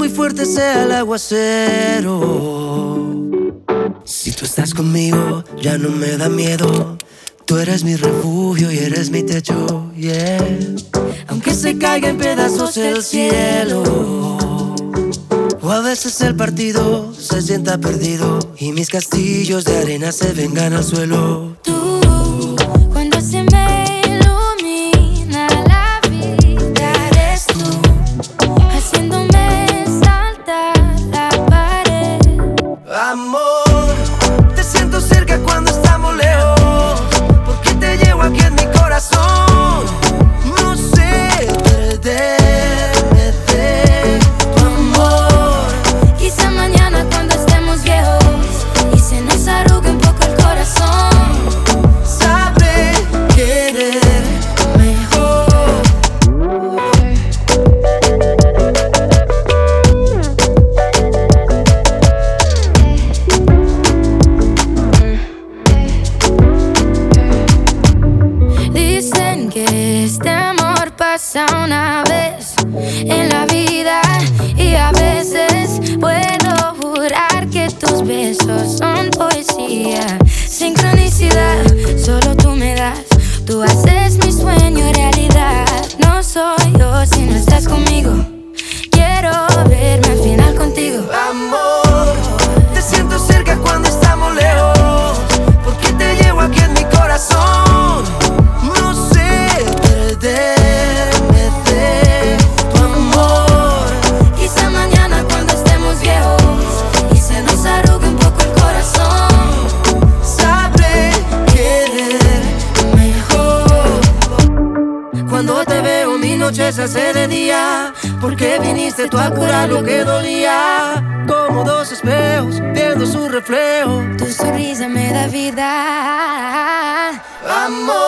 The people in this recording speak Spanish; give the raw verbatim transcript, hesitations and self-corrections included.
muy fuerte sea el aguacero. Si tú estás conmigo, ya no me da miedo. Tú eres mi refugio y eres mi techo, yeah. Aunque se caiga en pedazos el cielo, o a veces el partido se sienta perdido y mis castillos de arena se vengan al suelo. Tú, cuando se me ilumina la vida, eres tú, haciéndome saltar la pared. Amor, te siento cerca cuando estamos lejos, porque te llevo aquí en mi corazón. No sé perderme de tu amor. Quizá mañana cuando estemos viejos y se nos arrugue un poco el corazón, Sabré querer mejor. Dicen que este amor pasa una vez en la vida, y a veces puedo jurar que tus besos son poesía. Sincronicidad, solo tú me das. Tú haces mi sueño realidad. No soy yo si no estás conmigo. Quiero verme al final contigo. Amor, te siento cerca cuando estamos lejos, porque te llevo aquí en mi corazón. No sé perderme de tu amor. Quizá mañana cuando estemos viejos y se nos arrugue un poco el corazón, Sabré querer mejor. Cuando te veo mi noche se hace de día, porque viniste tú a curar lo que dolía. Como dos espejos viendo su reflejo. tu sonrisa me da vida. Amor,